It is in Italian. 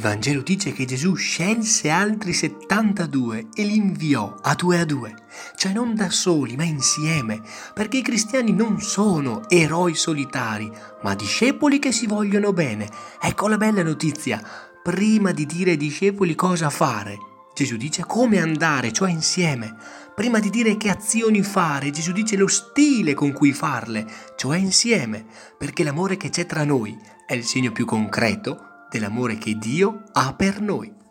Vangelo dice che Gesù scelse altri 72 e li inviò a due, cioè non da soli ma insieme, perché i cristiani non sono eroi solitari, ma discepoli che si vogliono bene. Ecco la bella notizia: prima di dire ai discepoli cosa fare, Gesù dice come andare, cioè insieme. Prima di dire che azioni fare, Gesù dice lo stile con cui farle, cioè insieme, perché l'amore che c'è tra noi è il segno più concreto dell'amore che Dio ha per noi.